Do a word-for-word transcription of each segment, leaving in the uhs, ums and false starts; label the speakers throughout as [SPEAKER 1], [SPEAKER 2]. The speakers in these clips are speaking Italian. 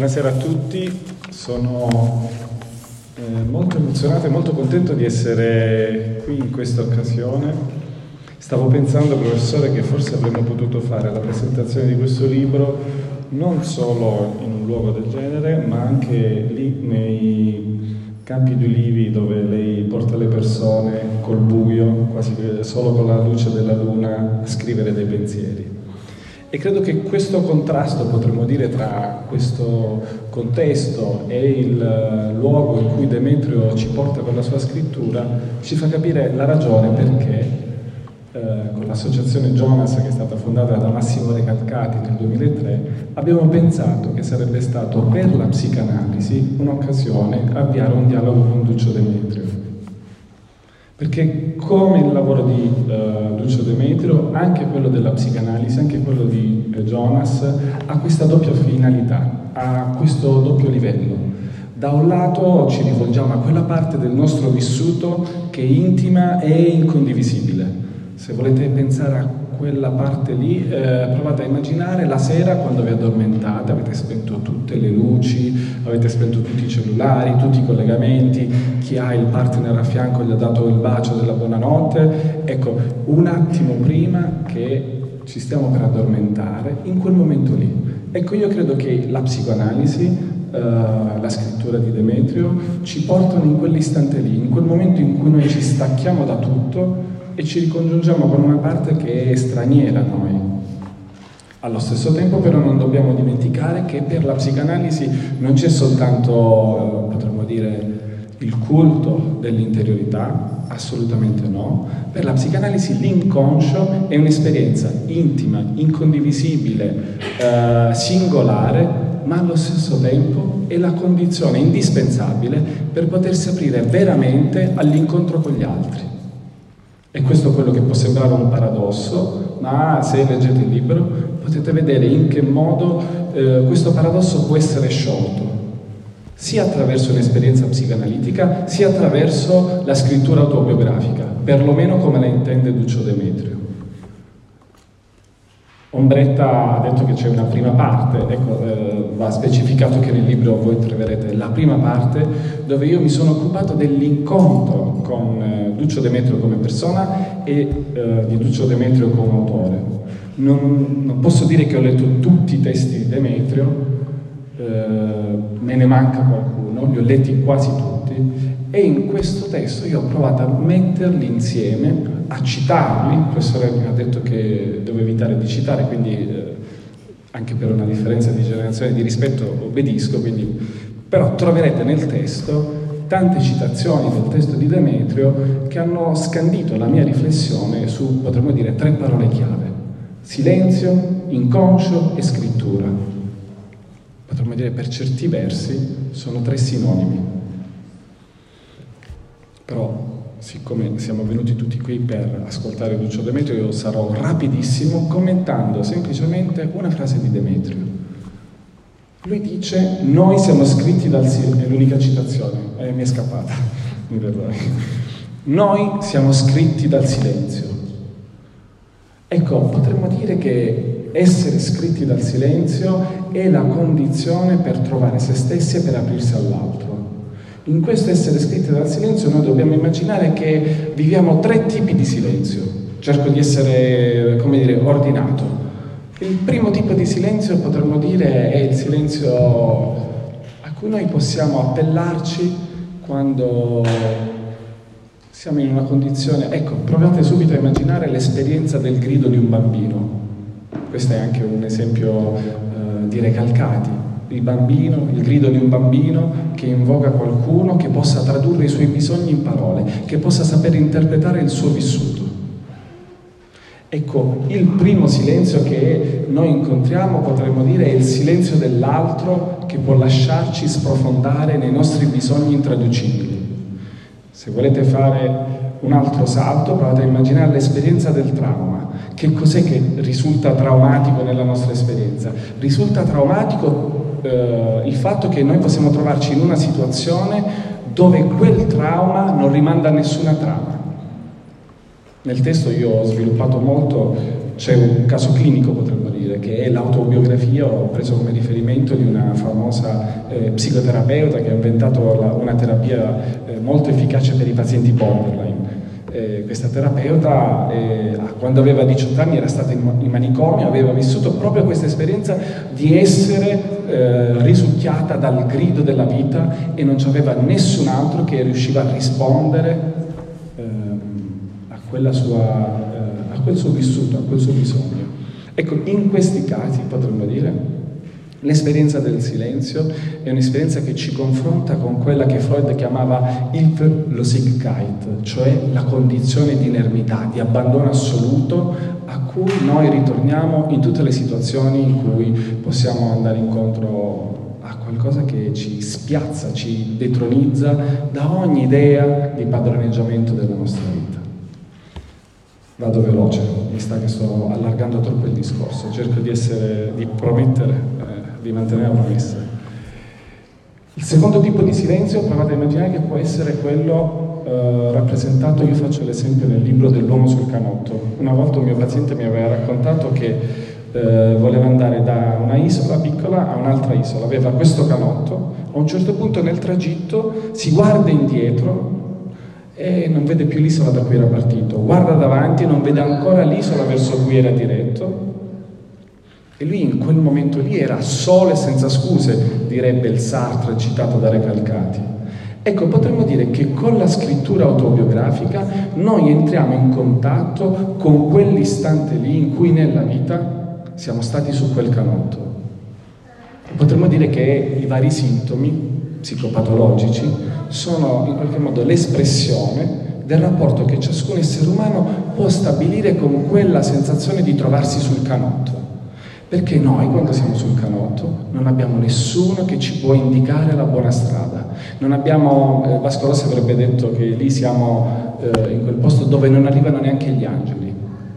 [SPEAKER 1] Buonasera a tutti, sono eh, molto emozionato e molto contento di essere qui in questa occasione. Stavo pensando, professore, che forse avremmo potuto fare la presentazione di questo libro non solo in un luogo del genere, ma anche lì nei campi di ulivi dove lei porta le persone col buio, quasi solo con la luce della luna, a scrivere dei pensieri. E credo che questo contrasto, potremmo dire, tra questo contesto e il luogo in cui Demetrio ci porta con la sua scrittura ci fa capire la ragione perché eh, con l'associazione Jonas, che è stata fondata da Massimo Recalcati nel duemilatré, abbiamo pensato che sarebbe stato per la psicanalisi un'occasione avviare un dialogo con Duccio Demetrio. Perché come il lavoro di uh, Duccio Demetrio, anche quello della psicanalisi, anche quello di uh, Jonas, ha questa doppia finalità, ha questo doppio livello. Da un lato ci rivolgiamo a quella parte del nostro vissuto che è intima e incondivisibile. Se volete pensare a quella parte lì, eh, provate a immaginare la sera quando vi addormentate, avete spento tutte le luci, avete spento tutti i cellulari, tutti i collegamenti, chi ha il partner a fianco gli ha dato il bacio della buonanotte. Ecco, un attimo prima che ci stiamo per addormentare, in quel momento lì. Ecco, io credo che la psicoanalisi, eh, la scrittura di Demetrio, ci portano in quell'istante lì, in quel momento in cui noi ci stacchiamo da tutto e ci ricongiungiamo con una parte che è straniera a noi. Allo stesso tempo però non dobbiamo dimenticare che per la psicanalisi non c'è soltanto, potremmo dire, il culto dell'interiorità, assolutamente no. Per la psicanalisi l'inconscio è un'esperienza intima, incondivisibile, eh, singolare, ma allo stesso tempo è la condizione indispensabile per potersi aprire veramente all'incontro con gli altri. E questo è quello che può sembrare un paradosso, ma se leggete il libro potete vedere in che modo eh, questo paradosso può essere sciolto, sia attraverso un'esperienza psicanalitica, sia attraverso la scrittura autobiografica, perlomeno come la intende Duccio Demetrio. Ombretta ha detto che c'è una prima parte, ecco, eh, va specificato che nel libro voi troverete la prima parte dove io mi sono occupato dell'incontro con eh, Duccio Demetrio come persona e eh, di Duccio Demetrio come autore. Non, non posso dire che ho letto tutti i testi di Demetrio, eh, me ne manca qualcuno, li ho letti quasi tutti, e in questo testo io ho provato a metterli insieme, a citarli. Il professore mi ha detto che devo evitare di citare, quindi eh, anche per una differenza di generazione di rispetto obbedisco, quindi, però troverete nel testo tante citazioni del testo di Demetrio che hanno scandito la mia riflessione su, potremmo dire, tre parole chiave: silenzio, inconscio e scrittura. Potremmo dire, per certi versi sono tre sinonimi. Però, siccome siamo venuti tutti qui per ascoltare Duccio Demetrio, io sarò rapidissimo commentando semplicemente una frase di Demetrio. Lui dice: noi siamo scritti dal silenzio, è l'unica citazione, eh, mi è scappata, mi perdoni. Noi siamo scritti dal silenzio. Ecco, potremmo dire che essere scritti dal silenzio è la condizione per trovare se stessi e per aprirsi all'altro. In questo essere scritti dal silenzio noi dobbiamo immaginare che viviamo tre tipi di silenzio. Cerco di essere, come dire, ordinato. Il primo tipo di silenzio, potremmo dire, è il silenzio a cui noi possiamo appellarci quando siamo in una condizione. Ecco, provate subito a immaginare l'esperienza del grido di un bambino. Questo è anche un esempio eh, di Recalcati. Il bambino, il grido di un bambino che invoca qualcuno che possa tradurre i suoi bisogni in parole, che possa saper interpretare il suo vissuto. Ecco, il primo silenzio che noi incontriamo, potremmo dire, è il silenzio dell'altro che può lasciarci sprofondare nei nostri bisogni intraducibili. Se volete fare un altro salto, provate a immaginare l'esperienza del trauma. Che cos'è che risulta traumatico nella nostra esperienza? Risulta traumatico Uh, il fatto che noi possiamo trovarci in una situazione dove quel trauma non rimanda a nessuna trama. Nel testo io ho sviluppato molto, c'è un caso clinico, potremmo dire, che è l'autobiografia, ho preso come riferimento di una famosa eh, psicoterapeuta che ha inventato la, una terapia eh, molto efficace per i pazienti borderline. Eh, questa terapeuta eh, quando aveva diciotto anni era stata in, in manicomio, aveva vissuto proprio questa esperienza di essere eh, risucchiata dal grido della vita e non c'aveva nessun altro che riusciva a rispondere eh, a, quella sua, eh, a quel suo vissuto, a quel suo bisogno. Ecco, in questi casi potremmo dire l'esperienza del silenzio è un'esperienza che ci confronta con quella che Freud chiamava Hilflosigkeit, cioè la condizione di inermità, di abbandono assoluto a cui noi ritorniamo in tutte le situazioni in cui possiamo andare incontro a qualcosa che ci spiazza, ci detronizza da ogni idea di padroneggiamento della nostra vita. Vado veloce, mi sta che sto allargando troppo il discorso, cerco di essere, di promettere di mantenere la promessa. Il secondo tipo di silenzio, provate a immaginare che può essere quello eh, rappresentato, io faccio l'esempio nel libro dell'uomo sul canotto. Una volta un mio paziente mi aveva raccontato che eh, voleva andare da una isola piccola a un'altra isola, aveva questo canotto, a un certo punto nel tragitto si guarda indietro e non vede più l'isola da cui era partito, guarda davanti e non vede ancora l'isola verso cui era diretto. E lui in quel momento lì era solo e senza scuse, direbbe il Sartre citato da Recalcati. Ecco, potremmo dire che con la scrittura autobiografica noi entriamo in contatto con quell'istante lì in cui nella vita siamo stati su quel canotto. Potremmo dire che i vari sintomi psicopatologici sono in qualche modo l'espressione del rapporto che ciascun essere umano può stabilire con quella sensazione di trovarsi sul canotto. Perché noi, quando siamo sul canotto, non abbiamo nessuno che ci può indicare la buona strada. Non abbiamo, eh, Vasco Rossi avrebbe detto che lì siamo eh, in quel posto dove non arrivano neanche gli angeli.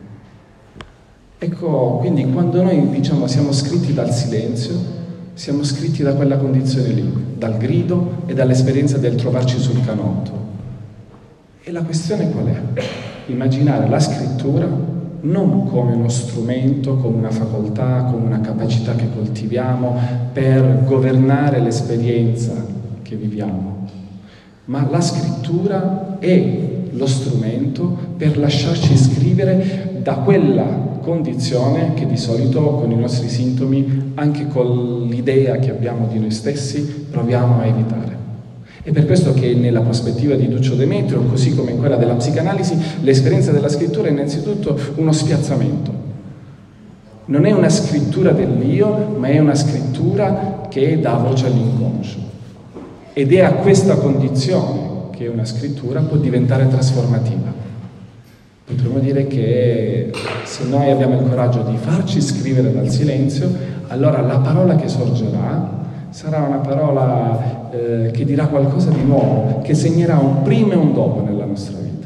[SPEAKER 1] Ecco, quindi quando noi diciamo siamo scritti dal silenzio, siamo scritti da quella condizione lì, dal grido e dall'esperienza del trovarci sul canotto. E la questione qual è? Immaginare la scrittura non come uno strumento, come una facoltà, come una capacità che coltiviamo per governare l'esperienza che viviamo, ma la scrittura è lo strumento per lasciarci scrivere da quella condizione che di solito con i nostri sintomi, anche con l'idea che abbiamo di noi stessi, proviamo a evitare. È per questo che nella prospettiva di Duccio Demetrio, così come in quella della psicanalisi, l'esperienza della scrittura è innanzitutto uno spiazzamento. Non è una scrittura dell'io, ma è una scrittura che dà voce all'inconscio. Ed è a questa condizione che una scrittura può diventare trasformativa. Potremmo dire che se noi abbiamo il coraggio di farci scrivere dal silenzio, allora la parola che sorgerà sarà una parola eh, che dirà qualcosa di nuovo, che segnerà un prima e un dopo nella nostra vita.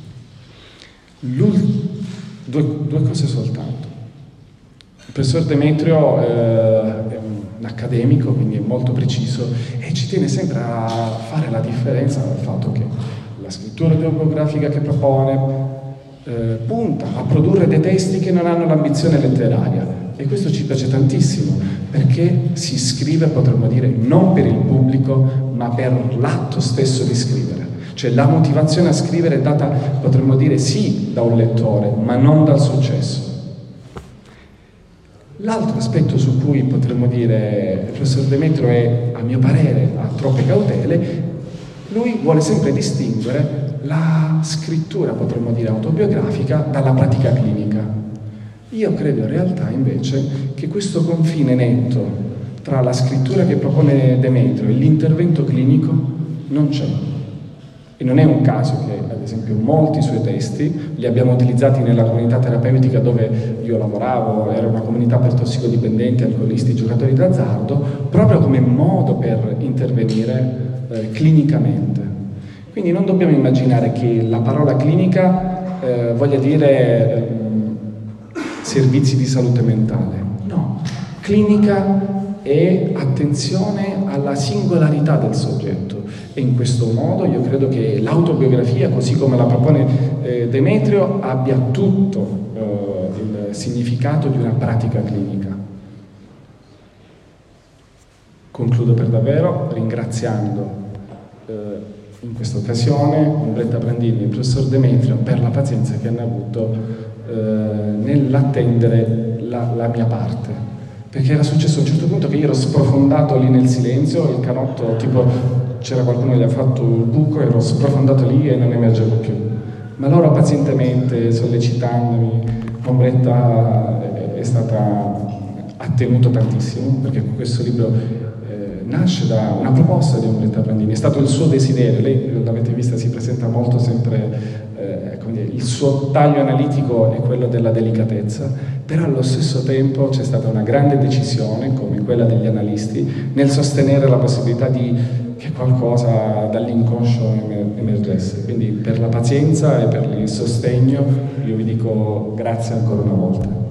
[SPEAKER 1] Due, due cose soltanto. Il professor Demetrio eh, è un accademico, quindi è molto preciso e ci tiene sempre a fare la differenza dal fatto che la scrittura autobiografica che propone eh, punta a produrre dei testi che non hanno l'ambizione letteraria. E questo ci piace tantissimo, perché si scrive, potremmo dire, non per il pubblico, ma per l'atto stesso di scrivere. Cioè la motivazione a scrivere è data, potremmo dire, sì da un lettore, ma non dal successo. L'altro aspetto su cui potremmo dire il professor Demetrio è, a mio parere, ha troppe cautele, lui vuole sempre distinguere la scrittura, potremmo dire, autobiografica dalla pratica clinica. Io credo in realtà invece che questo confine netto tra la scrittura che propone Demetrio e l'intervento clinico non c'è. E non è un caso che, ad esempio, molti suoi testi li abbiamo utilizzati nella comunità terapeutica dove io lavoravo, era una comunità per tossicodipendenti, alcolisti, giocatori d'azzardo, proprio come modo per intervenire eh, clinicamente. Quindi non dobbiamo immaginare che la parola clinica eh, voglia dire eh, servizi di salute mentale. No, clinica è attenzione alla singolarità del soggetto e in questo modo io credo che l'autobiografia, così come la propone eh, Demetrio, abbia tutto eh, il significato di una pratica clinica. Concludo per davvero ringraziando eh, in questa occasione Ombretta Prandini e il professor Demetrio per la pazienza che hanno avuto eh, nell'attendere la, la mia parte, perché era successo a un certo punto che io ero sprofondato lì nel silenzio, il canotto tipo c'era qualcuno che gli ha fatto il buco, ero sprofondato lì e non emergevo più, ma loro pazientemente sollecitandomi, Ombretta è, è stata ha tenuto tantissimo, perché questo libro nasce da una proposta di Ombretta Prandini, è stato il suo desiderio, lei l'avete vista, si presenta molto sempre, eh, come dire, il suo taglio analitico è quello della delicatezza, però allo stesso tempo c'è stata una grande decisione, come quella degli analisti, nel sostenere la possibilità di che qualcosa dall'inconscio emergesse. Quindi per la pazienza e per il sostegno io vi dico grazie ancora una volta.